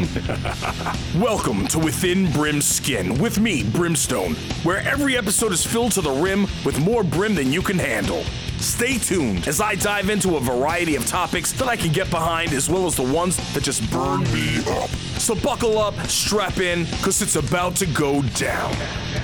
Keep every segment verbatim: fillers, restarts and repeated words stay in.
Welcome to Within Brim's Skin with me, Brimstone, where every episode is filled to the rim with more brim than you can handle. Stay tuned as I dive into a variety of topics that I can get behind, as well as the ones that just burn me up. So buckle up, strap in, because it's about to go down.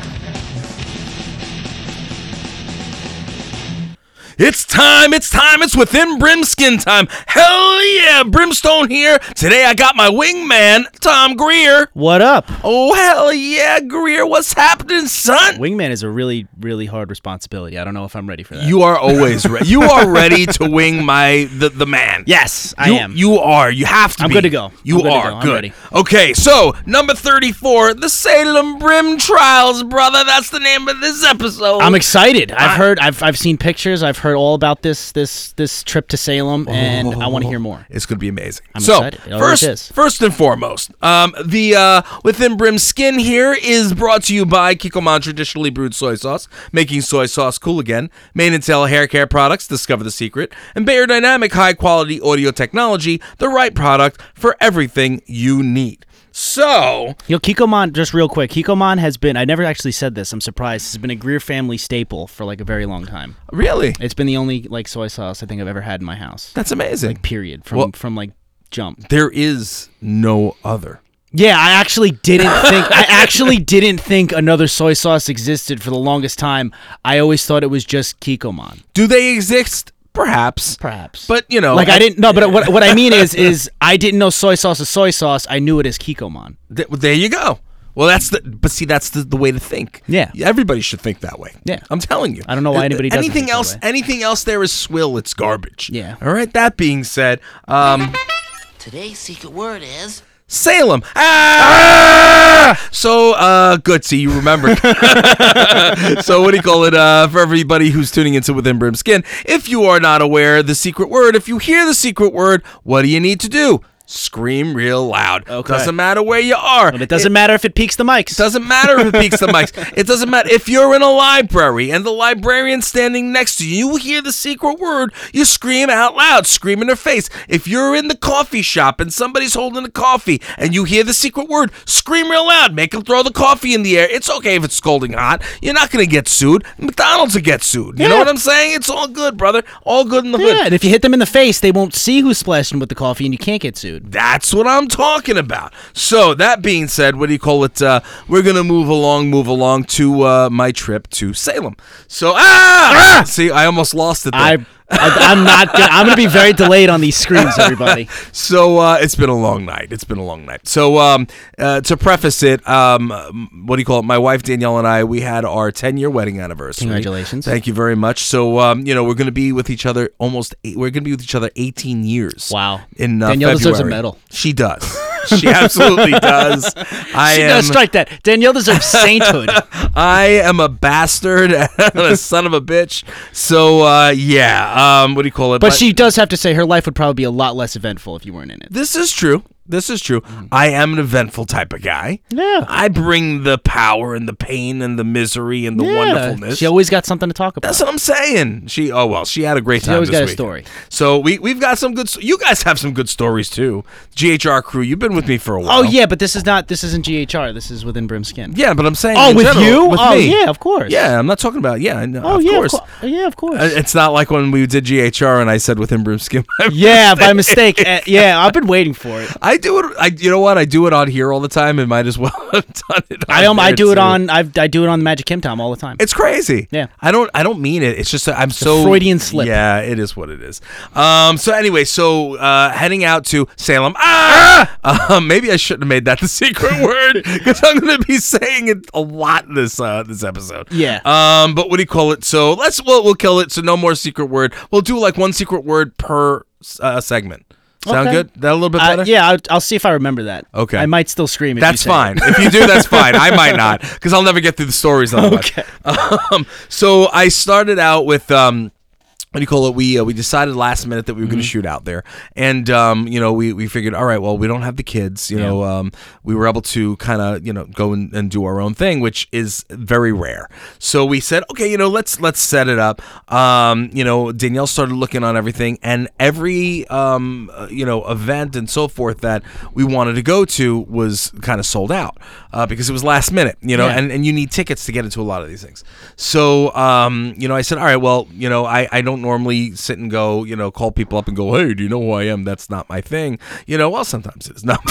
It's time, it's time, it's Within Brim's Skin time. Hell yeah, Brimstone here. Today I got my wingman, Tom Greer. What up? Oh, hell yeah, Greer, what's happening, son? Wingman is a really, really hard responsibility. I don't know if I'm ready for that. You are always ready. You are ready to wing my, the, the man. Yes, I you, am. You are. You have to I'm be. good to go. You I'm good are. to go. I'm Good. ready. Okay, so, number thirty-four, the Salem Brim Trials, brother. That's the name of this episode. I'm excited. I've I- heard, I've, I've seen pictures. I've heard all about this, this, this trip to Salem, and I want to hear more. It's going to be amazing. I'm so, excited. It always first, is. first and foremost, um, the uh, Within Brim Skin here is brought to you by Kikkoman Traditionally Brewed Soy Sauce, making soy sauce cool again. Mane and Tail Hair Care Products, discover the secret. And Bayer Dynamic High Quality Audio Technology, the right product for everything you need. So, Yo, Kikkoman, just real quick, Kikkoman has been, I never actually said this, I'm surprised, has been a Greer family staple for like a very long time. really, It's been the only like soy sauce I think I've ever had in my house. that's amazing. Like, period. From, Well- from like jump. There is no other. Yeah, I actually didn't think I actually didn't think another soy sauce existed for the longest time. I always thought it was just Kikkoman. Do they exist? Perhaps. Perhaps. But, you know. like I didn't no, but what what I mean is is I didn't know soy sauce is soy sauce. I knew it as Kikkoman. Th- there you go. Well, that's the. But see, that's the, the way to think. Yeah. Everybody should think that way. Yeah. I'm telling you. I don't know why anybody doesn't Anything think that else? way. Anything else? There is swill. It's garbage. Yeah. All right. That being said, um, Today's secret word is... Salem. Ah! So, uh, good. See, you remembered. So, what do you call it? Uh, for everybody who's tuning into Within Brim Skin, if you are not aware the secret word, if you hear the secret word, what do you need to do? Scream real loud. Okay. Doesn't matter where you are. But it doesn't matter if it peaks the mics. It doesn't matter if it peaks the mics. It doesn't matter if you're in a library and the librarian's standing next to you. You hear the secret word, you scream out loud, scream in their face. If you're in the coffee shop and somebody's holding a coffee and you hear the secret word, scream real loud. Make them throw the coffee in the air. It's okay if it's scalding hot. You're not going to get sued. McDonald's will get sued. You know Yeah. what I'm saying? It's all good, brother. All good in the hood. Yeah, and if you hit them in the face, they won't see who's splashing with the coffee, and you can't get sued. That's what I'm talking about. So, that being said, what do you call it? Uh, we're going to move along, move along to uh, my trip to Salem. So, ah! ah! See, I almost lost it there. I, I I'm not. Gonna, I'm gonna be very delayed on these screens, everybody. So, uh, it's been a long night. It's been a long night. So, um, uh, to preface it, um, what do you call it? My wife, Danielle, and I, we had our ten-year wedding anniversary. Congratulations. Thank you very much. So, um, you know, we're going to be with each other almost, eight, we're going to be with each other eighteen years. Wow. In uh, Danielle deserves a February. medal. She does. She absolutely does. I She am. does strike that. Danielle deserves sainthood. I am a bastard and a son of a bitch. So, uh, yeah. Um, what do you call it? But she does have to say her life would probably be a lot less eventful if you weren't in it. This is true. This is true. I am an eventful type of guy. Yeah. I bring the power and the pain and the misery and the wonderfulness. She always got something to talk about. That's what I'm saying. She, oh well, she had a great She time. always this got a week. story. So we we've got some good. You guys have some good stories too. G H R crew, you've been with me for a while. Oh yeah, but this is not. This isn't G H R. This is Within Brim Skin. Yeah, but I'm saying. Oh, in with general, you? With Oh me. yeah, of course. Yeah, I'm not talking about. Yeah, no, Oh of yeah, course. Of co- yeah, of course. Uh, It's not like when we did G H R and I said Within Brim Skin. yeah, by mistake. Uh, yeah, I've been waiting for it. I do it. I you know what? I do it on here all the time, and might as well have done it. On I um, I there, do it too. on. I've, I do it on the Magic Kim Tom all the time. It's crazy. Yeah. I don't. I don't mean it. It's just that I'm so Freudian slip. Yeah, it is what it is. Um. So anyway, so uh, heading out to Salem. Ah. Um. Maybe I shouldn't have made that the secret word because I'm going to be saying it a lot this uh this episode. Yeah. Um. But what do you call it? So let's we'll we'll kill it. So no more secret word. We'll do like one secret word per uh, segment. Sound Okay. good? That a little bit Uh, better? yeah, I'll, I'll see if I remember that. Okay. I might still scream. If That's you say fine. It. If you do, that's fine. I might not because I'll never get through the stories. Okay. Um, so I started out with um, what do you call it? We uh, we decided last minute that we were going to shoot out there, and um, you know, we, we figured, all right, well, we don't have the kids, you Yeah. know, um, we were able to kind of you know go and, and do our own thing, which is very rare. So we said, okay, you know, let's let's set it up. Um, you know, Danielle started looking on everything, and every um, uh, you know event and so forth that we wanted to go to was kind of sold out uh, because it was last minute, you know, Yeah. and and you need tickets to get into a lot of these things. So um, you know, I said, all right, well, you know, I I don't normally sit and go, you know, call people up and go, hey, do you know who I am? That's not my thing. You know, well, sometimes it is. No,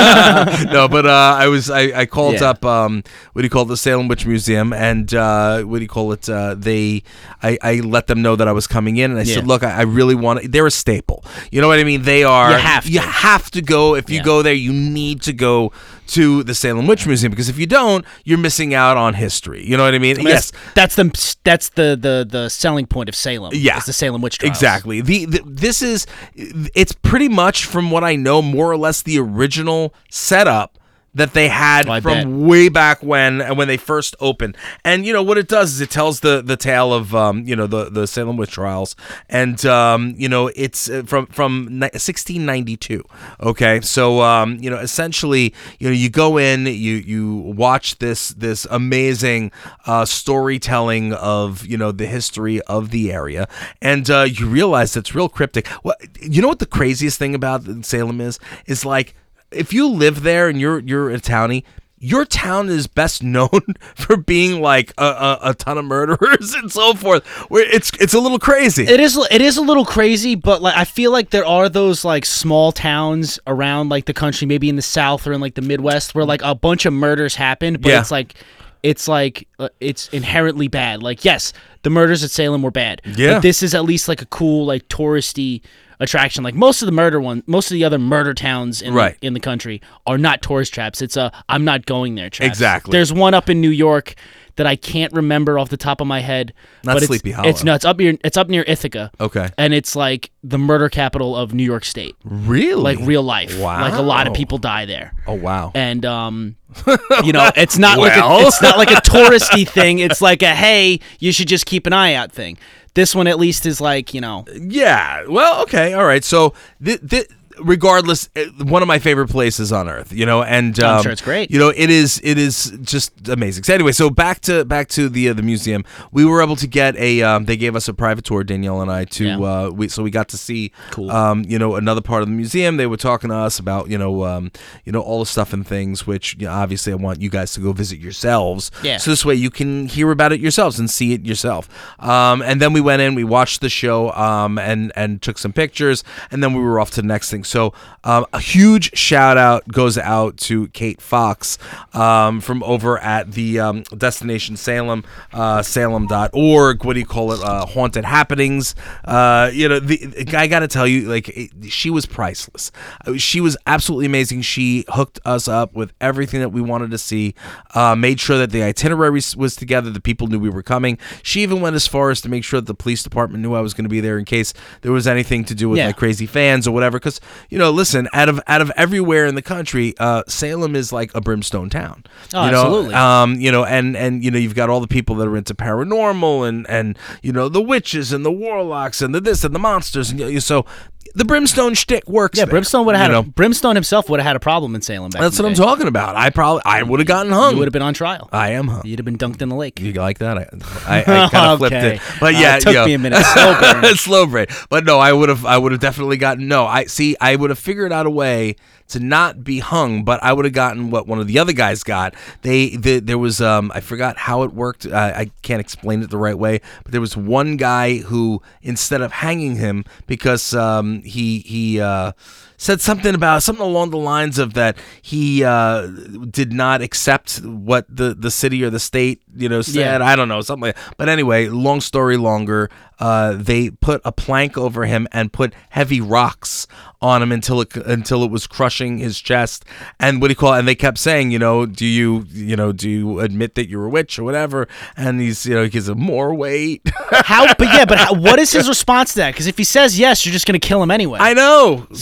no, but uh, I was, I, I called Yeah. up, um, what do you call it, the Salem Witch Museum, and uh, what do you call it? Uh, they, I, I let them know that I was coming in, and I Yeah. said, look, I, I really want to. They're a staple. You know what I mean? They are. You have to. You have to go. If you Yeah. go there, you need to go to the Salem Witch Museum, because if you don't, you're missing out on history. You know what I mean? I mean, Yes. that's, that's the that's the, the the selling point of Salem. Yeah. It's the Salem witch trials. Exactly. The, the this is it's pretty much, from what I know, more or less the original setup that they had Oh, I from bet. way back when when they first opened. And you know what it does is it tells the the tale of um you know the the Salem witch trials, and um you know it's uh, from from ni- sixteen ninety-two. Okay, so um you know essentially you know you go in, you you watch this this amazing uh storytelling of you know the history of the area, and uh you realize it's real cryptic. What you know what the craziest thing about Salem is is like, if you live there and you're you're a townie, your town is best known for being like a, a, a ton of murderers and so forth. Where it's it's a little crazy. It is it is a little crazy, but like I feel like there are those like small towns around like the country, maybe in the South or in like the Midwest, where like a bunch of murders happened, but Yeah. it's like it's like uh, it's inherently bad. Like, yes, the murders at Salem were bad, Yeah. but this is at least like a cool like touristy attraction. Like most of the murder one, most of the other murder towns in Right. the, in the country are not tourist traps. It's a I'm not going there traps. Exactly. There's one up in New York that I can't remember off the top of my head. Not but Sleepy it's, Hollow. It's nuts. Up near it's up near Ithaca. Okay. And it's like the murder capital of New York State. Really? Like real life. Wow. Like a lot of people die there. Oh wow. And um you know, it's not like Well. a, it's not like a touristy thing. It's like a hey, you should just keep an eye out thing. This one at least is like, you know, Yeah. Well, okay. All right. So, th- th- regardless, eh, one of my favorite places on earth, you know, and um, I'm sure it's great. You know, it is. It is just amazing. So anyway, so back to back to the uh, the museum. We were able to get a. Um, they gave us a private tour, Danielle and I, to. Yeah. Uh, we so we got to see. Cool. Um, you know, another part of the museum. They were talking to us about you know, um, you know, all the stuff and things. Which you know, obviously, I want you guys to go visit yourselves. Yeah. So this way you can hear about it yourselves and see it yourself. Um, and then we went in, we watched the show, um, and and took some pictures, and then we were off to the next thing. So um, a huge shout out goes out to Kate Fox um, from over at the um, Destination Salem, uh, Salem dot org. What do you call it? Uh, Haunted Happenings. Uh, you know, the, I got to tell you, like it, she was priceless. Uh, She was absolutely amazing. She hooked us up with everything that we wanted to see. Uh, made sure that the itinerary s- was together. The people knew we were coming. She even went as far as to make sure that the police department knew I was going to be there in case there was anything to do with Yeah. like crazy fans or whatever. Because you know, listen, out of out of everywhere in the country, uh, Salem is like a brimstone town. Oh, you know? absolutely. Um, you know, and and you know, you've got all the people that are into paranormal and and you know the witches and the warlocks and the this and the monsters, and you know, so the brimstone shtick works. yeah, there, Brimstone would have you had know? a, Brimstone himself would have had a problem in Salem back That's in what the I'm day. talking about. I probably I would have gotten hung. You would have been on trial. I am hung. You'd have been dunked in the lake. You like that? I I, I kind of flipped Okay. it, but Uh, yeah, it took you know. me a minute. Slow burn. Slow brain. But no, I would have I would have definitely gotten no. I see. I would have figured out a way to not be hung, but I would have gotten what one of the other guys got. They the, there was um I forgot how it worked. Uh, I can't explain it the right way, but there was one guy who instead of hanging him because um he he uh said something about something along the lines of that he uh, did not accept what the, the city or the state, you know, said. Yeah. I don't know, something like that. But anyway, long story longer, uh, they put a plank over him and put heavy rocks on him until it until it was crushing his chest. And what do you call it? And they kept saying, you know, do you you know do you admit that you're a witch or whatever? And he's you know he gives him more weight. How? But yeah, but how, what is his response to that? Because if he says yes, you're just gonna kill him anyway. I know. So like,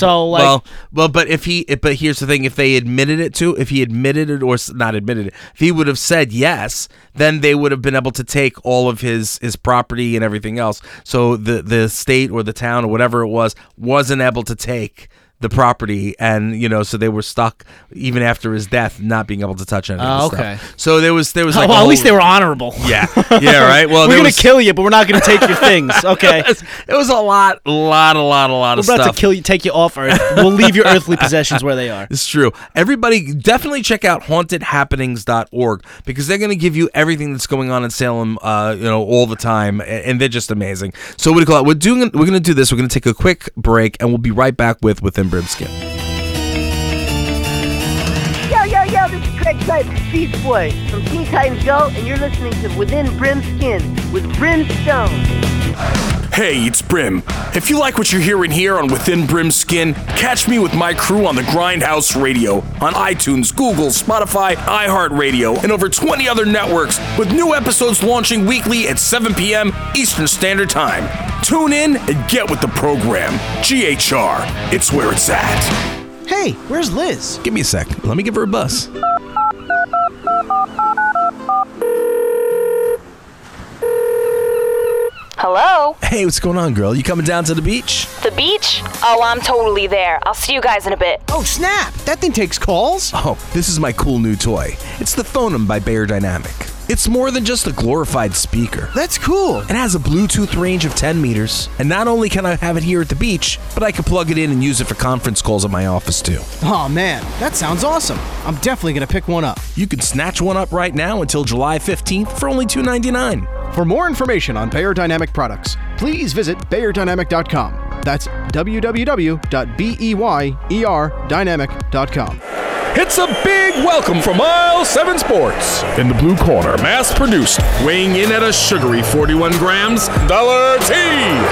Well, well, but if he, but here's the thing: if they admitted it to, if he admitted it or s- not admitted it, if he would have said yes, then they would have been able to take all of his his property and everything else. So the the state or the town or whatever it was wasn't able to take the property, and you know, so they were stuck even after his death, not being able to touch any of Oh, the okay. stuff. So there was there was Oh, like well, a at least they whole- were honorable. yeah, yeah, right. Well, we're there gonna was, kill you, but we're not gonna take your things. Okay. It was, it was a lot, a lot, a lot, a lot We're of about stuff. to kill you, take you off Earth. We'll leave your earthly possessions where they are. It's true. Everybody definitely check out haunted happenings dot org because they're going to give you everything that's going on in Salem, uh, you know, all the time, a- and they're just amazing. So what do you call it? We're doing. We're going to do this. We're going to take a quick break, and we'll be right back with Within Brimskin. Yo, yo, yo, this is Greg Type, Beach Boy from Teen Titans Go, and you're listening to Within Brimskin with Brimstone. Hey, it's Brim. If you like what you're hearing here on Within Brimskin, catch me with my crew on the Grindhouse Radio on iTunes, Google, Spotify, iHeartRadio, and over twenty other networks with new episodes launching weekly at seven p.m. Eastern Standard Time. Tune in and get with the program. G H R, it's where it's at. Hey, where's Liz? Give me a sec. Let me give her a buzz. Hello? Hey, what's going on, girl? You coming down to the beach? The beach? Oh, I'm totally there. I'll see you guys in a bit. Oh, snap! That thing takes calls? Oh, this is my cool new toy. It's the Phonem by Beyerdynamic. It's more than just a glorified speaker. That's cool. It has a Bluetooth range of ten meters, and not only can I have it here at the beach, but I can plug it in and use it for conference calls at my office too. Oh, man, that sounds awesome. I'm definitely going to pick one up. You can snatch one up right now until July fifteenth for only two ninety-nine. For more information on Beyerdynamic products, please visit beyerdynamic dot com. That's w w w dot beyer dynamic dot com. It's a big welcome from Mile seven Sports. In the blue corner, mass-produced, weighing in at a sugary forty-one grams, Dollar T.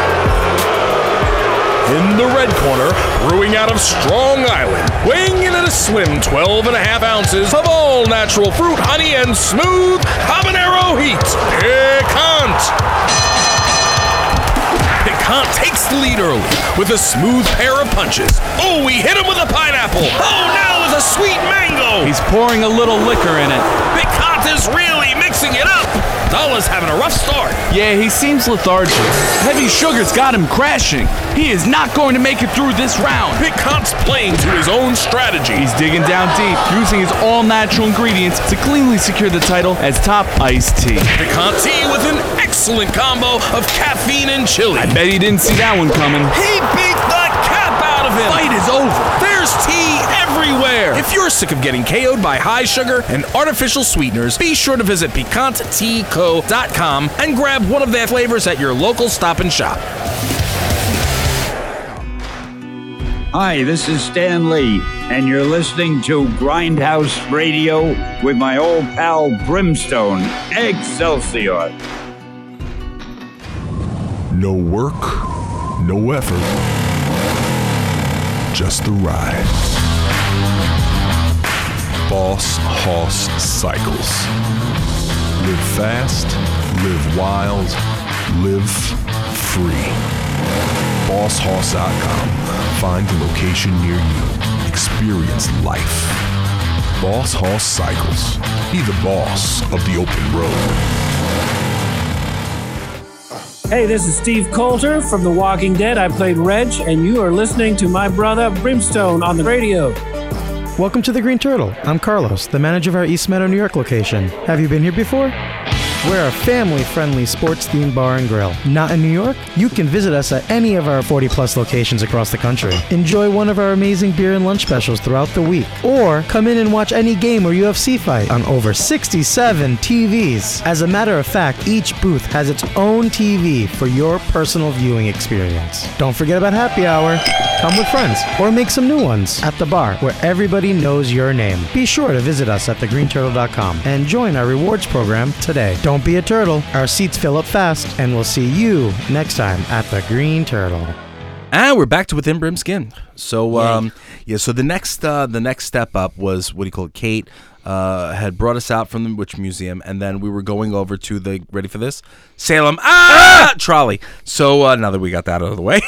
In the red corner, brewing out of Strong Island, weighing in at a slim twelve and a half ounces of all natural fruit, honey, and smooth habanero heat. Picant. Picant takes the lead early with a smooth pair of punches. Oh, we hit him with a pineapple. Oh, now with a sweet mango. He's pouring a little liquor in it. Picant is really mixing it up. Dulla's having a rough start. Yeah, he seems lethargic. Heavy sugar's got him crashing. He is not going to make it through this round. Picant's playing to his own strategy. He's digging down deep, using his all-natural ingredients to cleanly secure the title as top iced tea. Picant tea with an excellent combo of caffeine and chili. I bet he didn't see that one coming. He beat the cap out of him. Fight is over. There's tea everywhere. If you're sick of getting K O'd by high sugar and artificial sweeteners, be sure to visit picant tea co dot com and grab one of their flavors at your local Stop and Shop. Hi, this is Stan Lee, and you're listening to Grindhouse Radio with my old pal Brimstone. Excelsior! No work, no effort, just the ride. Boss Hoss Cycles. Live fast, live wild, live free. boss hoss dot com. Find the location near you. Experience life. Boss Hoss Cycles. Be the boss of the open road. Hey, this is Steve Coulter from The Walking Dead. I played Reg, and you are listening to my brother Brimstone on the radio. Welcome to the Green Turtle. I'm Carlos, the manager of our East Meadow, New York location. Have you been here before? We're a family-friendly sports-themed bar and grill. Not in New York? You can visit us at any of our forty-plus locations across the country. Enjoy one of our amazing beer and lunch specials throughout the week. Or come in and watch any game or U F C fight on over sixty-seven T Vs. As a matter of fact, each booth has its own T V for your personal viewing experience. Don't forget about happy hour. Come with friends or make some new ones at the bar where everybody knows your name. Be sure to visit us at the green turtle dot com and join our rewards program today. Don't be a turtle. Our seats fill up fast, and we'll see you next time at the Green Turtle. And we're back to Within Brimskin. So, um, yeah. So the next, uh, the next step up was what do you call it? Kate. uh, had brought us out from the Witch Museum, and then we were going over to the, ready for this? Salem ah! trolley. So uh, now that we got that out of the way,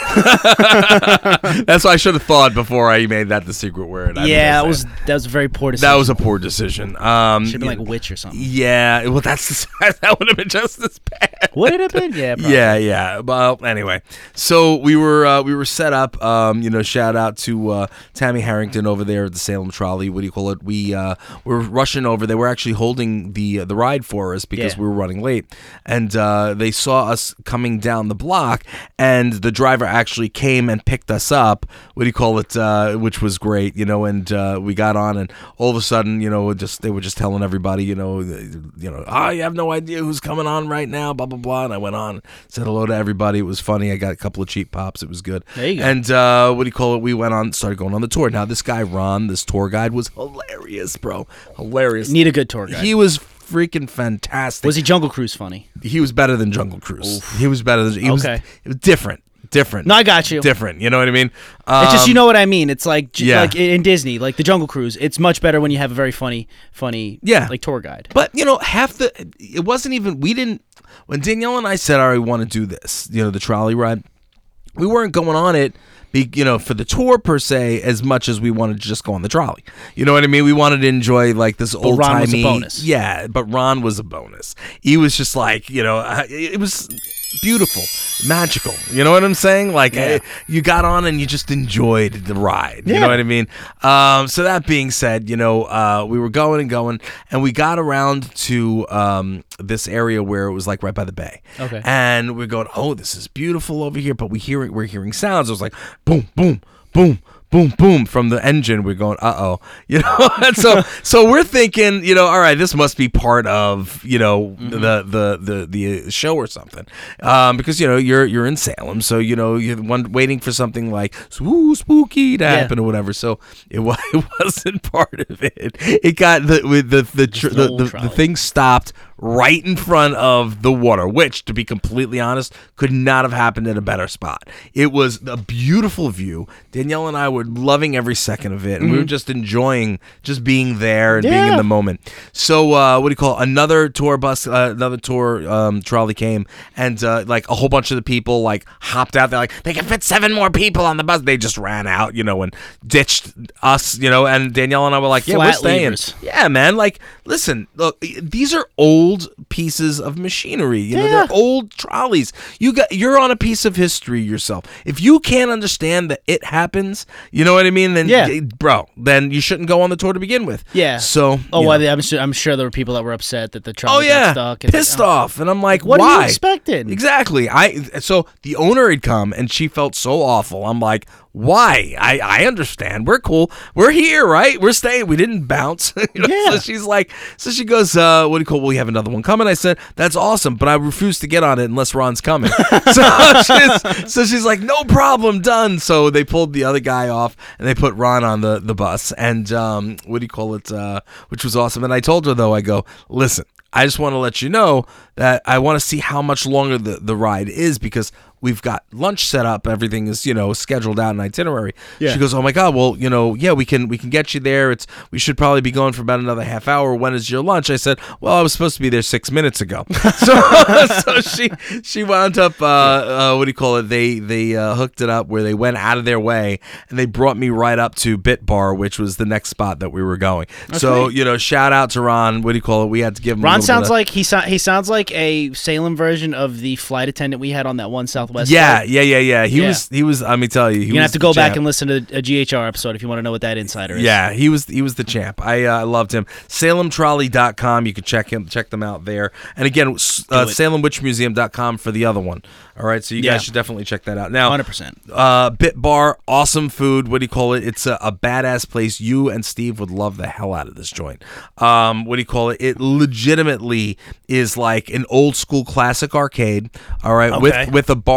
that's why I should have thought before I made that the secret word. I yeah, that was that was a very poor decision. That was a poor decision. Um, Should have been like witch or something. Yeah, well, that's that would have been just as bad. Would it have been? Yeah, probably. yeah, yeah. Well, anyway, so we were uh, we were set up. Um, you know, shout out to uh, Tammy Harrington over there at the Salem Trolley. What do you call it? We uh, were rushing over. They were actually holding the uh, the ride for us because Yeah. we were running late, and uh, they saw us coming down the block, and the driver actually came and picked us up. What do you call it? Uh, which was great, you know. And uh, we got on, and all of a sudden, you know, just they were just telling everybody, you know, you know, oh, you have no idea who's coming on right now, blah blah blah. And I went on, said hello to everybody. It was funny. I got a couple of cheap pops. It was good. There you go. And uh, what do you call it? We went on, started going on the tour. Now this guy Ron, this tour guide, was hilarious, bro. Hilarious. Need a good tour guide. He was freaking fantastic. Was he Jungle Cruise funny? He was better than Jungle Cruise. Oof. He was better than. He was, Okay. It was different. Different. No, I got you. Different. You know what I mean? Um, It's just, you know what I mean. It's like j- yeah. like in Disney, like the Jungle Cruise. It's much better when you have a very funny, funny, Yeah. like tour guide. But you know, half the it wasn't even we didn't when Danielle and I said, "All right, we want to do this," you know, the trolley ride. We weren't going on it, be, you know, for the tour per se, as much as we wanted to just go on the trolley. You know what I mean? We wanted to enjoy like this old Ron was a timey. bonus. Yeah, but Ron was a bonus. He was just like, you know, uh, it was beautiful, magical. You know what I'm saying? Like Yeah. uh, you got on and you just enjoyed the ride. You Yeah. know what I mean? Um, so that being said, you know, uh, we were going and going, and we got around to um, this area where it was like right by the bay. Okay. And we're going, oh, this is beautiful over here. But we hear we're hearing sounds. It was like boom, boom, boom. Boom, boom from the engine. We're going, uh oh, you know. And so, so we're thinking, you know, all right, this must be part of, you know, Mm-hmm. the the the the show or something, um, because you know you're you're in Salem, so you know you're one waiting for something like ooh, spooky to happen or whatever. So it was it wasn't part of it. It got the with the the tr- the, the, the thing stopped right in front of the water, which, to be completely honest, could not have happened at a better spot. It was a beautiful view. Danielle and I were loving every second of it, and we were Mhm. just enjoying just being there and being in Yeah. the moment. So, uh, what do you call it? Another tour bus, uh, another tour um, trolley came, and uh, like a whole bunch of the people like hopped out. They're like, they can fit seven more people on the bus. They just ran out, you know, and ditched us, you know. And Danielle and I were like, yeah, we're Flat staying. levers. Yeah, man. Like, listen, look, these are old pieces of machinery. You know, Yeah. they're old trolleys. You got, you're on a piece of history yourself. If you can't understand that it happens, you know what I mean? Then, Yeah. bro, then you shouldn't go on the tour to begin with. Yeah. So, Oh, you well, know. I'm sure, I'm sure there were people that were upset that the Oh trolley yeah, got stuck. and- pissed oh. off, and I'm like, What why? are you expecting? Exactly. I so the owner had come, and she felt so awful. I'm like, why? I, I understand. We're cool. We're here, right? We're staying. We didn't bounce. You know? Yeah. So she's like, so she goes, uh, what do you call? We have another one coming. I said, that's awesome, but I refuse to get on it unless Ron's coming. so she's so she's like, no problem, done. So they pulled the other guy off, and they put Ron on the the bus, and um, what do you call it? Uh, which was awesome. And I told her though, I go, listen, I just want to let you know that I want to see how much longer the, the ride is, because we've got lunch set up. Everything is, you know, scheduled out in itinerary. Yeah. She goes, oh my God, well, you know, yeah, we can we can get you there. It's we should probably be going for about another half hour. When is your lunch? I said, well, I was supposed to be there six minutes ago. so so she she wound up, uh, uh, what do you call it? They they uh, hooked it up where they went out of their way, and they brought me right up to Bit Bar, which was the next spot that we were going. So, Okay. you know, shout out to Ron. What do you call it? We had to give him a Ron little sounds bit of- like he so- he sounds like a Salem version of the flight attendant we had on that one Southwest. Yeah, flight. yeah, yeah, yeah. He Yeah. was, he was. Let me tell you, he You're gonna was have to the go back champ. and listen to a G H R episode if you want to know what that insider is. Yeah, he was, he was the champ. I, uh, loved him. Salem Trolley dot com. You can check him, check them out there. And again, s- uh, it. Salem Witch Museum dot com for the other one. All right, so you Yeah. guys should definitely check that out. Now, one hundred percent. Uh, Bit Bar, awesome food. What do you call it? It's a, a badass place. You and Steve would love the hell out of this joint. Um, what do you call it? It legitimately is like an old school classic arcade. All right, Okay. with with a bar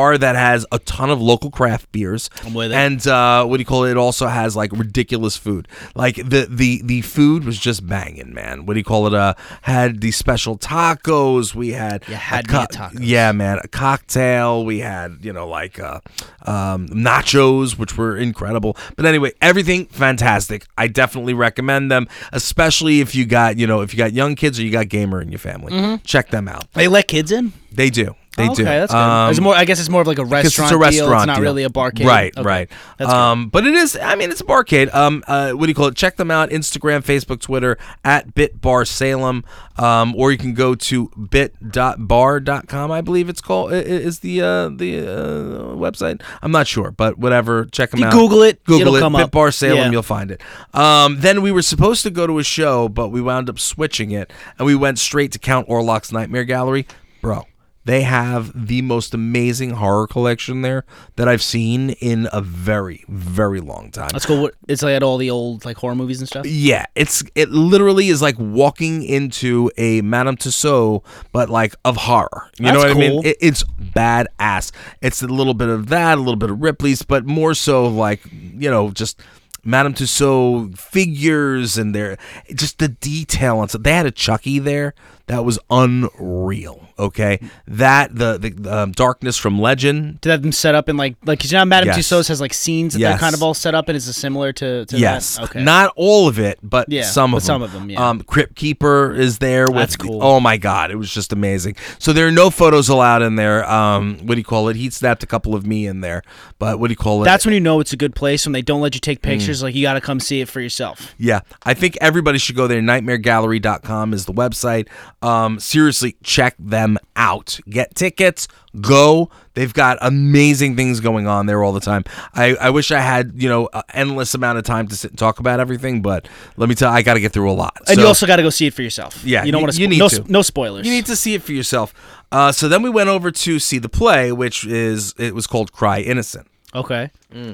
bar that has a ton of local craft beers. I'm with it. And uh, what do you call it? It also has like ridiculous food. Like the the the food was just banging, man. What do you call it? Uh, had these special tacos. We had You had a me at tacos. Yeah, man, a cocktail. We had you know like uh, um, nachos, which were incredible. But anyway, everything fantastic. I definitely recommend them, especially if you got you know if you got young kids or you got gamer in your family. Mhm. Check them out. They let kids in? They do. They Oh, okay, do. that's good. Um, It's more. I guess it's more of like a 'cause restaurant. It's a restaurant deal. It's not deal. really a barcade. Right, Okay. right. That's good. um, but it is. I mean, it's a barcade. Um, uh, what do you call it? Check them out: Instagram, Facebook, Twitter at Bitbar Salem, um, or you can go to bit dot bar dot com. I believe it's called. i- Is the uh, the uh, website? I'm not sure, but whatever. Check them You out. Google it, Google it'll it. come up. Bitbar Salem. Yeah. You'll find it. Um, then we were supposed to go to a show, but we wound up switching it, and we went straight to Count Orlok's Nightmare Gallery, bro. They have the most amazing horror collection there that I've seen in a very, very long time. That's cool. What- It's like at all the old like horror movies and stuff. Yeah, it's it literally is like walking into a Madame Tussauds, but like of horror. You know That's what I mean? cool. It, it's badass. It's a little bit of that, a little bit of Ripley's, but more so like you know just Madame Tussauds figures and their just the detail and stuff. They had a Chucky there that was unreal. Okay, that the the um, Darkness from Legend. Did that them set up in like like because you know Madame Yes. Tussauds has like scenes that Yes. they're kind of all set up and is it similar to, to Yes, that? Okay. not all of it, but Yeah, some of but them. some of them, yeah. Um, Crypt Keeper is there. With, That's cool. Oh my God, it was just amazing. So there are no photos allowed in there. Um, what do you call it? He snapped a couple of me in there, but what do you call it? That's when you know it's a good place when they don't let you take Mm. pictures. Like you got to come see it for yourself. Yeah, I think everybody should go there. nightmare gallery dot com is the website. Um, seriously, check them out. Get tickets. Go. They've got amazing things going on there all the time. I, I wish I had, you know, an endless amount of time to sit and talk about everything, but let me tell you, I got to get through a lot. And So- you also got to go see it for yourself. Yeah, you don't you- want you need no, to. no spoilers. You need to see it for yourself. Uh, so then we went over to see the play, which is, it was called Cry Innocent. Okay.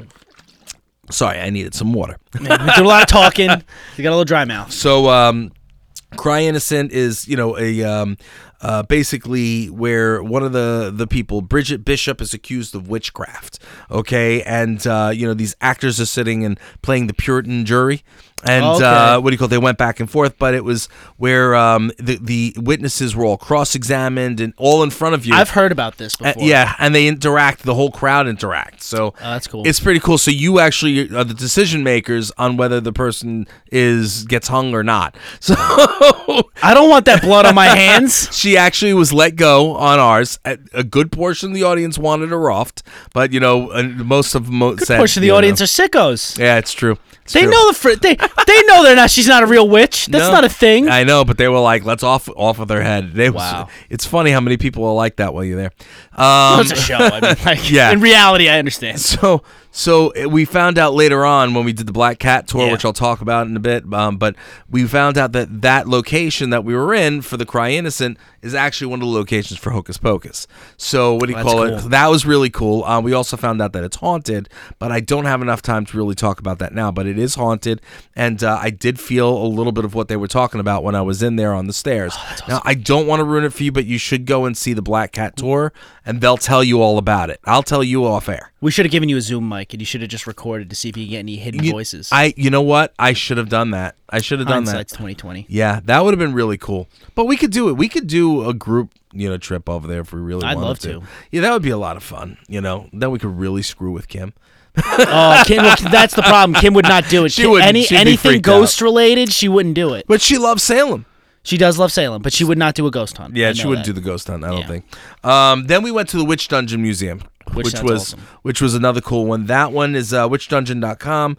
Sorry, I needed some water. Man, we did a lot of talking. You got a little dry mouth. So, um, Cry Innocent is, you know, a um, uh, basically where one of the the people, Bridget Bishop, is accused of witchcraft. Okay, and uh, you know these actors are sitting and playing the Puritan jury. And Okay. uh, what do you call it? They went back and forth, but it was where um, the the witnesses were all cross-examined and all in front of you. I've heard about this Uh, before. yeah, and they interact. The whole crowd interacts. So Oh, that's cool. It's pretty cool. So you actually are the decision makers on whether the person is gets hung or not. So I don't want that blood on my hands. She actually was let go on ours. A, a good portion of the audience wanted her offed, but you know, and most of them Good said, portion of the you know, audience are sickos. Yeah, it's true. It's They true. know the fr- they they know they're not. She's not a real witch. That's No. not a thing. I know, but they were like, "Let's off off of their head." They Wow. was, it's funny how many people are like that while you're there. Um, It's a show. I mean, like, yeah. In reality, I understand. So, so uh, we found out later on when we did the Black Cat tour, Yeah. which I'll talk about in a bit. Um, but we found out that that location that we were in for the Cry Innocent is actually one of the locations for Hocus Pocus. So what do you That's call cool. it? That was really cool. Um, we also found out that it's haunted, but I don't have enough time to really talk about that now. But it is haunted, and uh, I did feel a little bit of what they were talking about when I was in there on the stairs. Now I don't want to ruin it for you, but you should go and see the Black Cat tour, and they'll tell you all about it. I'll tell you off air. We should have given you a Zoom mic, and you should have just recorded to see if you can get any hidden You- voices. I, you know what? I should have done that. I should have done that. Hindsight's twenty twenty. Yeah, that would have been really cool. But we could do it. We could do a group, you know, trip over there if we really I'd wanted love to. to. Yeah, that would be a lot of fun. You know, then we could really screw with Kim. Oh, Kim, well, that's the problem. Kim would not do it. She Kim- wouldn't. Any She'd be anything freaked ghost related, she wouldn't do it. But she loves Salem. She does love Salem, but she would not do a ghost hunt. Yeah, I she know wouldn't that. do the ghost hunt. I don't Yeah. think. Um, then we went to the Witch Dungeon Museum, Which which sounds was awesome. which was another cool one. That one is uh, witch dungeon dot com.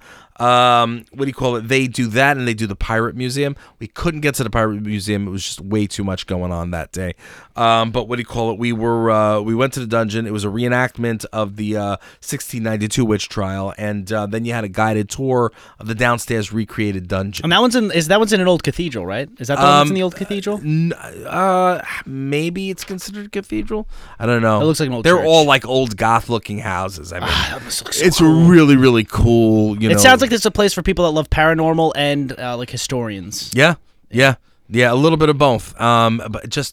Um, what do you call it? They do that, and they do the Pirate Museum. We couldn't get to the Pirate Museum; it was just way too much going on that day. Um, but what do you call it? We were uh, we went to the dungeon. It was a reenactment of the uh, sixteen ninety-two witch trial, and uh, then you had a guided tour of the downstairs recreated dungeon. And that one's in is that one's in an old cathedral, right? Is that the one that's in Um, the old cathedral? N- uh, maybe it's considered a cathedral. I don't know. It looks like an old They're church. all like old goth-looking houses. I mean, that must look so it's cool. really, really cool. You know, It sounds like it's a place for people that love paranormal and uh, like historians. yeah, yeah, yeah. A little bit of both. Um, but just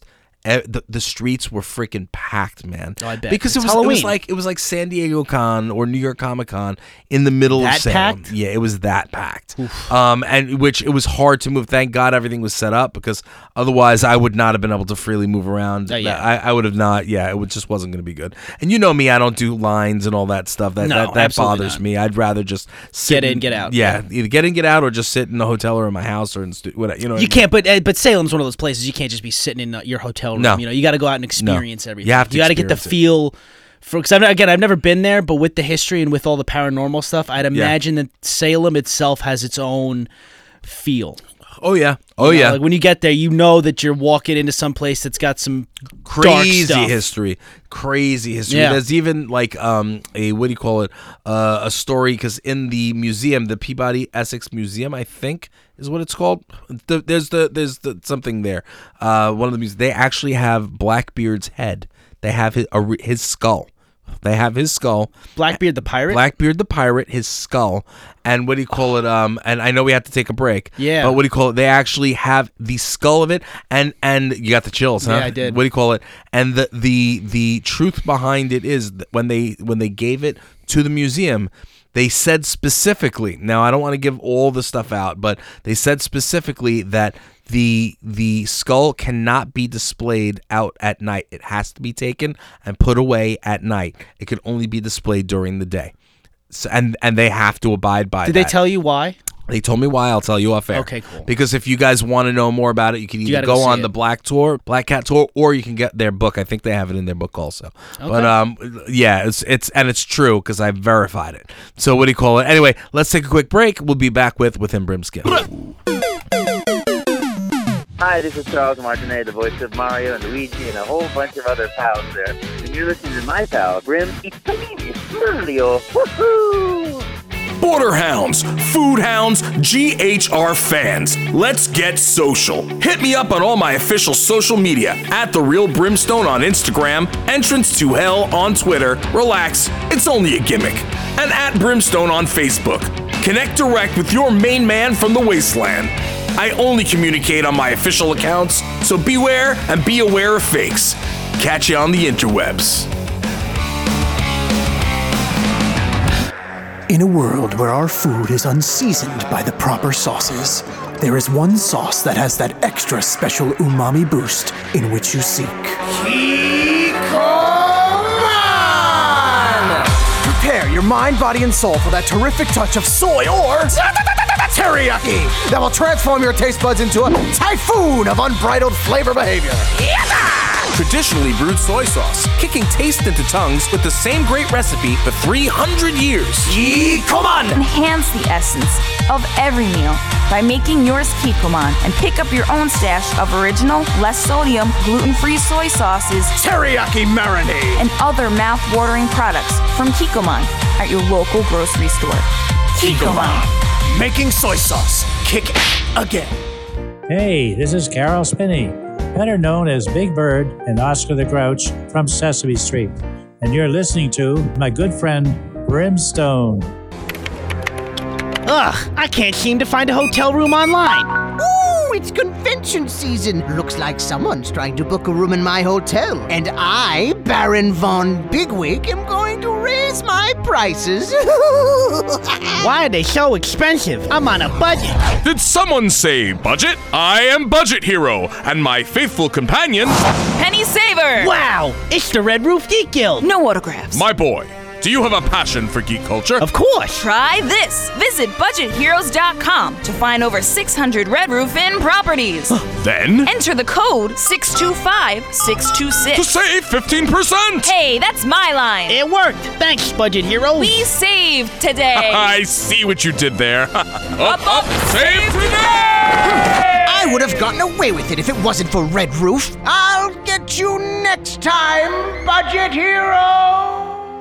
e- the, the streets were freaking packed, man. Oh, I bet. Because It's it was, it Halloween. was like it was like San Diego Con or New York Comic Con in the middle That of Salem. packed? Yeah, it was that packed. Um, and which it was hard to move. Thank God everything was set up, because otherwise I would not have been able to freely move around. Oh, yeah. I, I would have not. Yeah, it would, just wasn't going to be good. And you know me, I don't do lines and all that stuff. That No, that, that absolutely bothers not. me. I'd rather just sit Get in, and- get out. Yeah, either get in, get out, or just sit in a hotel or in my house or in stu- whatever. You know, what I You mean? can't, but uh, but Salem's one of those places you can't just be sitting in uh, your hotel room. No. You know, you got to go out and experience No. everything. You have to got to get the experience it. feel. For because again, I've never been there, but with the history and with all the paranormal stuff, I'd imagine that Salem itself has its own feel. Oh yeah, oh You know, yeah. Like when you get there, you know that you're walking into some place that's got some dark Crazy stuff. history, crazy history. Yeah. There's even like um a what do you call it? Uh, a story, because in the museum, the Peabody Essex Museum, I think is what it's called. The, there's the there's the something there. Uh, one of the museums, they actually have Blackbeard's head. They have his a, re- his skull. They have his skull. Blackbeard the pirate. Blackbeard the pirate, his skull, and what do you call it? Um, and I know we have to take a break. Yeah. But what do you call it? They actually have the skull of it, and and you got the chills, huh? Yeah, I did. What do you call it? And the the the truth behind it is that when they when they gave it to the museum, they said specifically. Now I don't want to give all the stuff out, but they said specifically that the the skull cannot be displayed out at night. It has to be taken and put away at night. It can only be displayed during the day. So, and and they have to abide by Did that. they tell you why? They told me why. I'll tell you off air. Okay, cool. Because if you guys want to know more about it, you can either gotta go go see on it. the Black Tour, Black Cat Tour, or you can get their book. I think they have it in their book also. But Okay. um, yeah, it's it's and it's true because I verified it. So what do you call it? Anyway, let's take a quick break. We'll be back with Within Brimskin. Hi, this is Charles Martinet, the voice of Mario and Luigi and a whole bunch of other pals there. And you're listening to my pal, Brim Italiano. Woohoo! Border hounds, food hounds, G H R fans, let's get social. Hit me up on all my official social media, at The Real Brimstone on Instagram, Entrance to Hell on Twitter, relax, it's only a gimmick, and at Brimstone on Facebook. Connect direct with your main man from the wasteland. I only communicate on my official accounts, so beware and be aware of fakes. Catch you on the interwebs. In a world where our food is unseasoned by the proper sauces, there is one sauce that has that extra special umami boost in which you seek. Prepare your mind, body, and soul for that terrific touch of soy or teriyaki that will transform your taste buds into a typhoon of unbridled flavor behavior. Traditionally brewed soy sauce, kicking taste into tongues with the same great recipe for three hundred years. Kikoman! Enhance the essence of every meal by making yours Kikoman and pick up your own stash of original, less sodium, gluten-free soy sauces, teriyaki marinade, and other mouth-watering products from Kikoman at your local grocery store. Kikoman. Making soy sauce kick again. Hey, this is Carol Spinney, better known as Big Bird and Oscar the Grouch from Sesame Street. And you're listening to my good friend Brimstone. Ugh, I can't seem to find a hotel room online. Ooh, it's convention season. Looks like someone's trying to book a room in my hotel. And I, Baron Von Bigwig, am going to raise my prices. Why are they so expensive? I'm on a budget. Did someone say budget? I am Budget Hero, and my faithful companion, Penny Saver! Wow, it's the Red Roof Geek Guild. No autographs. my boy. Do you have a passion for geek culture? Of course. Try this. Visit budget heroes dot com to find over six hundred Red Roof Inn properties. Then, Enter the code six two five six two to six. save fifteen percent! Hey, that's my line. It worked. Thanks, Budget Hero. We saved today. I see what you did there. up, up, save today! I would have gotten away with it if it wasn't for Red Roof. I'll get you next time, Budget Hero!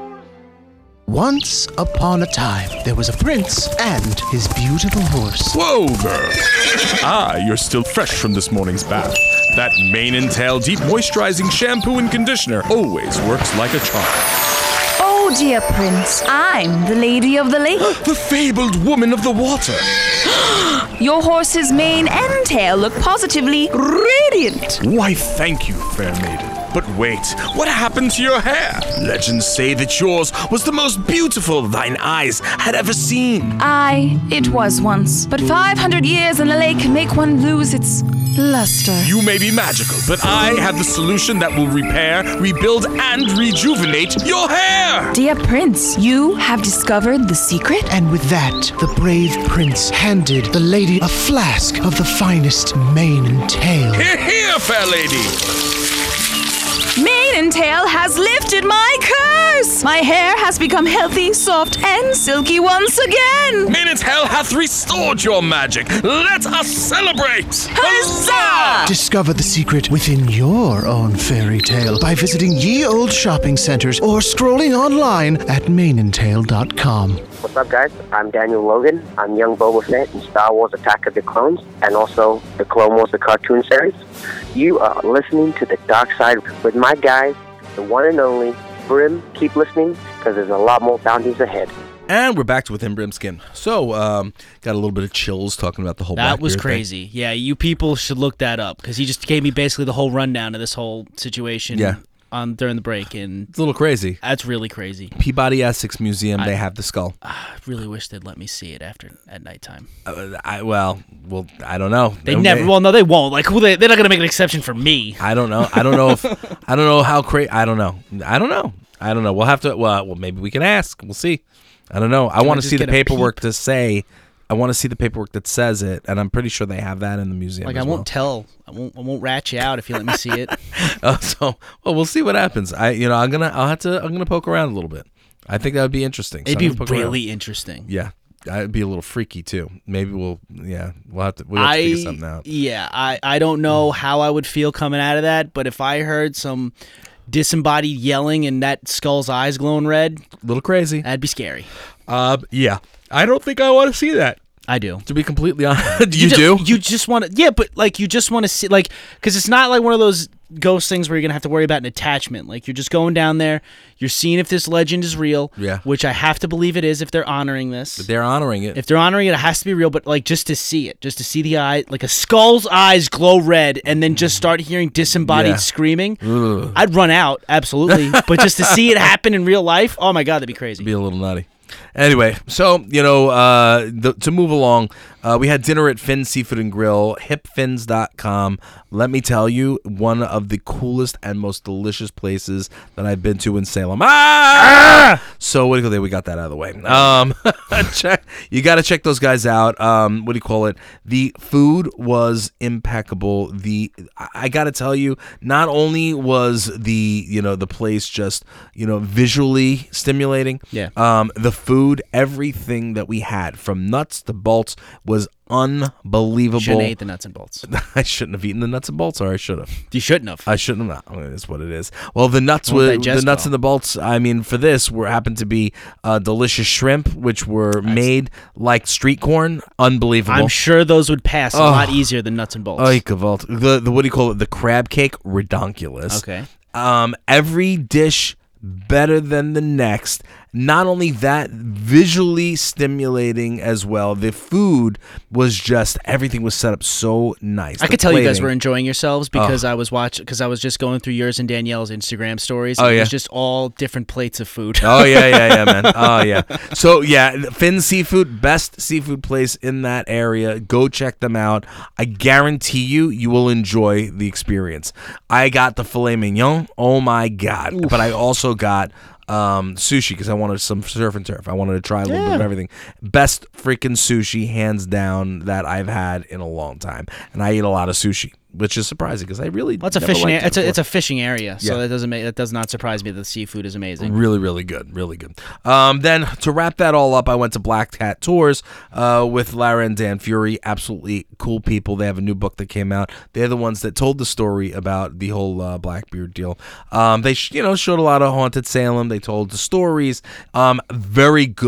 Once upon a time, there was a prince and his beautiful horse. Whoa, girl. Ah, you're still fresh from this morning's bath. That mane and tail deep moisturizing shampoo and conditioner always works like a charm. Oh Oh, dear Prince, I'm the Lady of the Lake. The fabled woman of the water. Your horse's mane and tail look positively radiant. Why, thank you, fair maiden. But wait, what happened to your hair? Legends say that yours was the most beautiful thine eyes had ever seen. Aye, it was once, but five hundred years in the lake can make one lose its luster. You may be magical, but I have the solution that will repair, rebuild, and rejuvenate your hair! Dear Prince, you have discovered the secret? And with that, the brave prince handed the lady a flask of the finest mane and tail. Here, here, fair lady! Mane and tail has lifted my curse! My hair has become healthy, soft, and silky once again! Mane and tail hath restored your magic! Let us celebrate! Huzzah! Discover the secret within your own fairy tale by visiting ye old shopping centers or scrolling online at mane and tail dot com. What's up, guys? I'm Daniel Logan. I'm young Boba Fett in Star Wars Attack of the Clones and also the Clone Wars, the cartoon series. You are listening to The Dark Side with my guys, the one and only Brim. Keep listening because there's a lot more bounties ahead. And we're back to Within Brimskin. So, um, got a little bit of chills talking about the whole That was Blackbeard crazy. Yeah, you people should look that up because he just gave me basically the whole rundown of this whole situation. Yeah. On during the break, and it's a little crazy. That's really crazy. Peabody Essex Museum, I, they have the skull. I really wish they'd let me see it after at nighttime. Uh, I well, well, I don't know. They, they never. They, well, no, they won't. Like, who they? They're not gonna make an exception for me. I don't know. I don't know if. I don't know how crazy. I don't know. I don't know. I don't know. We'll have to. Well, well, maybe we can ask. We'll see. I don't know. I want to see the paperwork to say. I want to see the paperwork that says it, and I'm pretty sure they have that in the museum. Like, as I won't well. tell. I won't. I won't rat you out if you let me see it. uh, so, well, we'll see what happens. I, you know, I'm gonna. I'll have to. I'm gonna poke around a little bit. I think that would be interesting. It'd so be really interesting. Yeah, it'd be a little freaky too. Maybe we'll. Yeah, we'll have to. We'll have to I, figure something out. Yeah, I. I don't know how I would feel coming out of that, but if I heard some disembodied yelling and that skull's eyes glowing red, a little crazy. That'd be scary. Um. Yeah, I don't think I want to see that. I do. To be completely honest, you, you do? You just want to, yeah, but like you just want to see, like, because it's not like one of those ghost things where you're gonna have to worry about an attachment. Like, you're just going down there, you're seeing if this legend is real. Yeah. Which I have to believe it is if they're honoring this. But they're honoring it. If they're honoring it, it has to be real. But like just to see it, just to see the eye, like a skull's eyes glow red, and then just start hearing disembodied Yeah. screaming, Ugh. I'd run out absolutely. But just to see it happen in real life, oh my god, that'd be crazy. Be a little nutty. Anyway, so, you know, uh, the, to move along, uh, we had dinner at Finn's Seafood and Grill, hip fins dot com. Let me tell you, one of the coolest and most delicious places that I've been to in Salem. Ah! So, what do you call it? We got that out of the way. Um, check, you got to check those guys out. Um, what do you call it? The food was impeccable. The I, I got to tell you, not only was the, you know, the place just, you know, visually stimulating. Yeah. Um, the food, everything that we had, from nuts to bolts, was unbelievable. Shouldn't have ate the nuts and bolts. I shouldn't have eaten the nuts and bolts, or I should have. You shouldn't have. I shouldn't have. Not. It's what it is. Well, the nuts Won't were digest the nuts well. and the bolts. I mean, for this, were happened to be uh, delicious shrimp, which were made like street corn. Unbelievable. I'm sure those would pass a Oh. lot easier than nuts and bolts. Oh, Gavalt. The the what do you call it? The crab cake, redonkulous. Okay. Um, every dish better than the next. Not only that, visually stimulating as well. The food was just, everything was set up so nice. I The could tell you guys plating. were enjoying yourselves because Oh. I was watching because I was just going through yours and Danielle's Instagram stories. Oh, and It yeah. was just all different plates of food. Oh yeah, yeah, yeah, man. Oh yeah. So yeah, Finn's Seafood, best seafood place in that area. Go check them out. I guarantee you, you will enjoy the experience. I got the filet mignon. Oh my god! But I also got um, sushi because I wanted some surf and turf. I wanted to try a little bit of Yeah. everything. Best freaking sushi, hands down, that I've had in a long time. And I eat a lot of sushi, which is surprising because I really Well, it's a never fishing. liked it It's a, before. it's a fishing area, so Yeah. that doesn't make that does not surprise me that the seafood is amazing. Really, really good. Really good. Um, then to wrap that all up, I went to Black Cat Tours uh, with Lara and Dan Fury. Absolutely cool people. They have a new book that came out. They're the ones that told the story about the whole uh, Blackbeard deal. Um, they sh- you know showed a lot of haunted Salem. They told the stories. Um, very good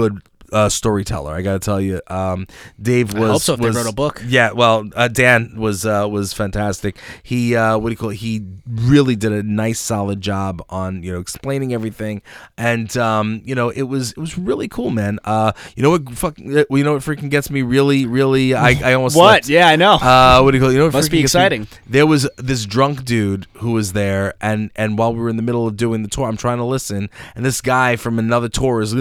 uh, storyteller. I got to tell you, um, Dave was. I hope so if was, they wrote a book. Yeah, well, uh, Dan was uh, was fantastic. He uh, what do you call it? He really did a nice, solid job on you know explaining everything, and um, you know it was it was really cool, man. Uh, you know what? Fuck, you know what freaking gets me really, really. I, I almost what? Slept. Yeah, I know. Uh, what do you call it? You know what Must be gets me? exciting. There was this drunk dude who was there, and and while we were in the middle of doing the tour, I'm trying to listen, and this guy from another tour is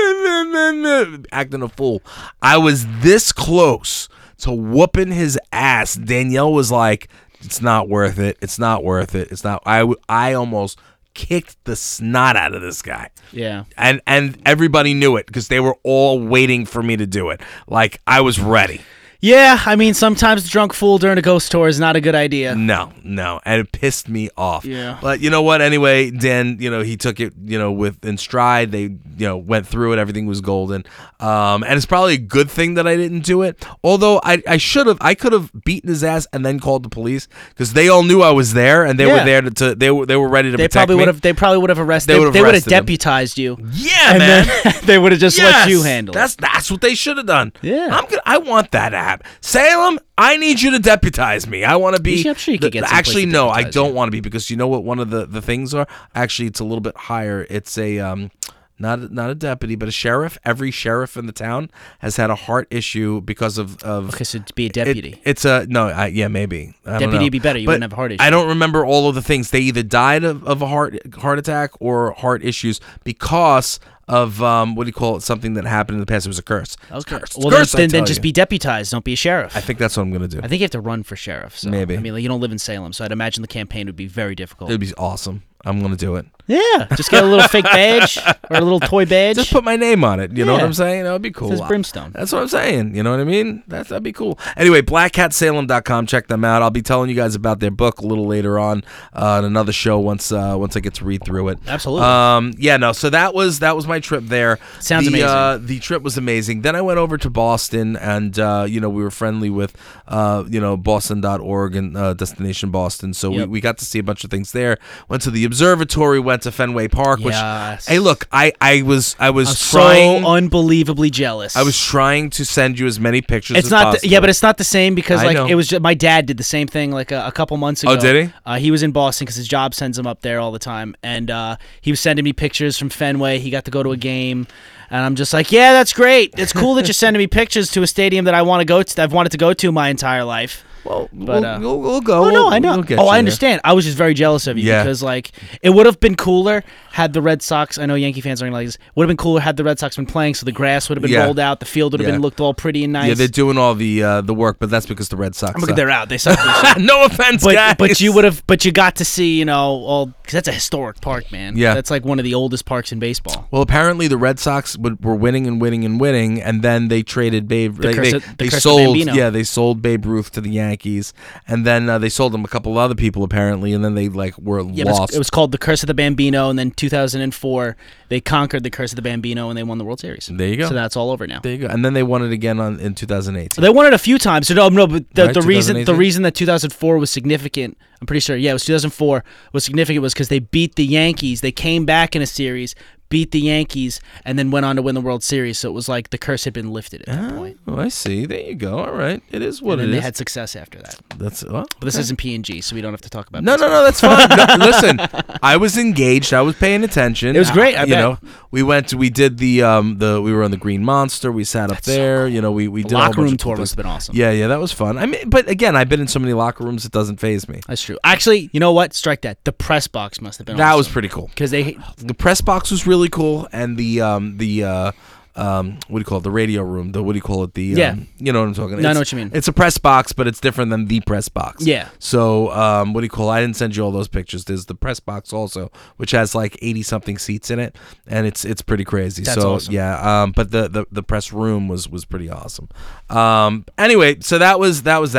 acting a fool. I was this close to whooping his ass. Danielle was like, "It's not worth it. It's not worth it. It's not." I w- I almost kicked the snot out of this guy. Yeah. And and everybody knew it because they were all waiting for me to do it. Like I was ready. Yeah, I mean, sometimes the drunk fool during a ghost tour is not a good idea. No, no, and it pissed me off. Yeah. But you know what? Anyway, Dan, you know, he took it, you know, with in stride. They, you know, went through it. Everything was golden. Um, and it's probably a good thing that I didn't do it. Although I, I should have, I could have beaten his ass and then called the police because they all knew I was there and they Yeah. were there to, to they were they were ready to They protect probably me. would have. They probably would have arrested. They They, would've they would have arrested him. deputized you. Yeah, and man. Then they would have just let you Yes, handle that's, it. That's what they should have done. Yeah. I'm gonna, I want that app. Salem, I need you to deputize me. I want to be. You should- I'm sure you could the- get someplace Actually, to no, I deputize don't want to be because you know what one of the, the things are? Actually, it's a little bit higher. It's a um, not not a deputy, but a sheriff. Every sheriff in the town has had a heart issue because of of. Okay, so to be a deputy. It, it's a no, I, yeah, maybe I don't Deputy know. would be better. You But wouldn't have a heart issue. I don't remember all of the things. They either died of, of a heart heart attack or heart issues because of um, what do you call it? Something that happened in the past. It was a curse. It was Okay. cursed. Well, Curse, then, I then, then tell just you. be deputized. Don't be a sheriff. I think that's what I'm gonna do. I think you have to run for sheriff. So. Maybe. I mean, like, you don't live in Salem, so I'd imagine the campaign would be very difficult. It'd be awesome. I'm gonna do it. Yeah, just get a little fake badge or a little toy badge. Just put my name on it. You know what Yeah. I'm saying? That would be cool. Says Brimstone. That's what I'm saying. You know what I mean? That's, that'd be cool. Anyway, black cat salem dot com. Check them out. I'll be telling you guys about their book a little later on uh, on another show once uh, once I get to read through it. Absolutely. Um, yeah, no. So that was that was my trip there. Sounds the, amazing. Uh, the trip was amazing. Then I went over to Boston, and uh, you know we were friendly with uh, you know Boston dot org and uh, Destination Boston. So Yep. we, we got to see a bunch of things there. Went to the observatory. Went to Fenway Park. Which, Yes. hey, look, I, I was I was I'm trying. so unbelievably jealous. I was trying to send you as many pictures. It's as not, possible. the, yeah, but it's not the same because I like know. it was. Just, my dad did the same thing like a, a couple months ago. Oh, did he? Uh, he was in Boston because his job sends him up there all the time, and uh, he was sending me pictures from Fenway. He got to go to a game, and I'm just like, yeah, that's great. It's cool that you're sending me pictures to a stadium that I want to go to. That I've wanted to go to my entire life. Well, but, we'll, uh, we'll, we'll go. Oh no, We'll- I know. we'll get Oh, you I there. understand. I was just very jealous of you Yeah. because like it would have been cooler had the Red Sox. I know Yankee fans aren't like this. Would have been cooler had the Red Sox been playing, so the grass would have been Yeah. rolled out, the field would have Yeah. been looked all pretty and nice. Yeah, they're doing all the uh, the work, but that's because the Red Sox. Look, suck. they're out. They suck. No offense, but, guys. But you would have. But you got to see, you know, all because that's a historic park, man. Yeah. that's like one of the oldest parks in baseball. Well, apparently the Red Sox would, were winning and winning and winning, and then they traded Babe. The they curse they, of- the they curse of sold. Bambino. Yeah, they sold Babe Ruth to the Yankees, and then uh, they sold him a couple of other people apparently, and then they like were Yeah, but it's- lost. it was called the Curse of the Bambino, and then two thousand four they conquered the Curse of the Bambino, and they won the World Series. There you go. So that's all over now. There you go. And then they won it again on in two thousand eight. They won it a few times. So no, no, but the, Right, the reason the twenty eighteen? reason that two thousand four was significant, I'm pretty sure. Yeah, it was two thousand four was significant was because they beat the Yankees. They came back in a series, beat the Yankees, and then went on to win the World Series. So it was like the curse had been lifted at that point. Oh, I see. There you go. All right, it is what and then it they is. had success after that. That's well, But this okay. isn't P and G, so we don't have to talk about. No, no, no, that's fine. No, listen, I was engaged. I was paying attention. It was great, I you bet. know, we went. To, we did the um the. We were on the Green Monster. We sat up there. You know, we we The did a whole locker bunch room of cool tour must have things. been awesome. Yeah, yeah, that was fun. I mean, but again, I've been in so many locker rooms, it doesn't faze me. That's true. Actually, you know what? Strike that. The press box must have been. That awesome. was pretty cool because they the press box was really cool, and the um the uh um what do you call it, the radio room, the what do you call it, the Yeah. um, you know what I'm talking. No, I It's- know what you mean. It's a press box, but it's different than the press box. Yeah. So um what do you call it? I didn't send you all those pictures. There's the press box also, which has like eighty something seats in it, and it's it's pretty crazy. That's so awesome. yeah, um but the, the the press room was was pretty awesome. Um anyway, so that was that was that.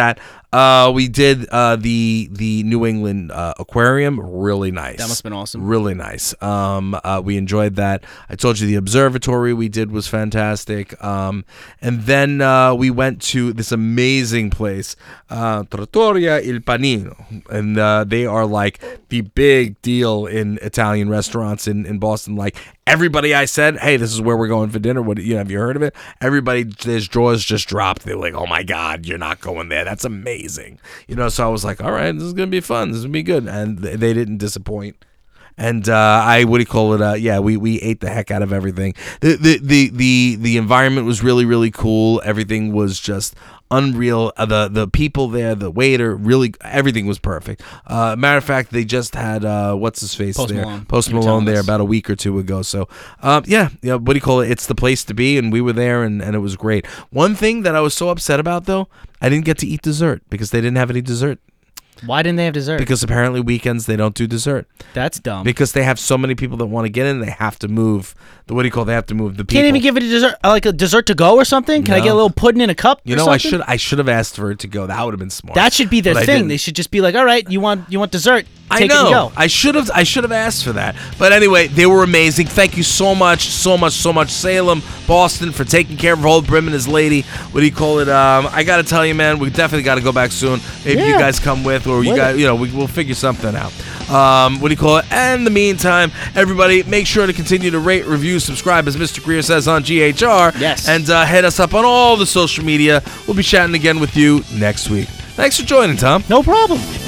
Uh, we did uh, the the New England uh, Aquarium. Really nice. That must have been awesome. Really nice. Um, uh, we enjoyed that. I told you the observatory we did was fantastic. Um, and then uh, we went to this amazing place, uh, Trattoria Il Panino, and uh, they are like the big deal in Italian restaurants in, in Boston. Like everybody I said, hey, this is where we're going for dinner. What you know, have you heard of it? Everybody, their jaws just dropped. They're like, oh my God, you're not going there. That's amazing. You know, so I was like, all right, this is gonna be fun. This is gonna be good, and th- they didn't disappoint. And uh, I, what do you call it? Uh, yeah, we, we ate the heck out of everything. The, the the the the environment was really really cool. Everything was just unreal. Uh, the the people there, the waiter, really everything was perfect. Uh, matter of fact, they just had uh, what's his face Post there, Malone. Post You were Malone telling there us. about a week or two ago. So um, yeah, yeah. What do you call it? It's the place to be, and we were there, and, and it was great. One thing that I was so upset about though, I didn't get to eat dessert because they didn't have any dessert. Why didn't they have dessert? Because apparently weekends they don't do dessert. That's dumb. Because they have so many people that want to get in, they have to move. The what do you call? It? They have to move the people. Can't even give it a dessert, like a dessert to go or something. Can I No. get a little pudding in a cup? You or know, something? I should I should have asked for it to go. That would have been smart. That should be their But I thing. didn't. They should just be like, all right, you want you want dessert? I Take know. it and go. I should have. I should have asked for that. But anyway, they were amazing. Thank you so much, so much, so much, Salem, Boston, for taking care of Old Brim and his lady. What do you call it? Um, I got to tell you, man, we definitely got to go back soon. Maybe you Yeah. guys come with, or you With guys, it. you know, we, we'll figure something out. Um, what do you call it? And in the meantime, everybody, make sure to continue to rate, review, subscribe, as Mister Greer says on G H R. Yes. And uh, head us up on all the social media. We'll be chatting again with you next week. Thanks for joining, Tom. No problem.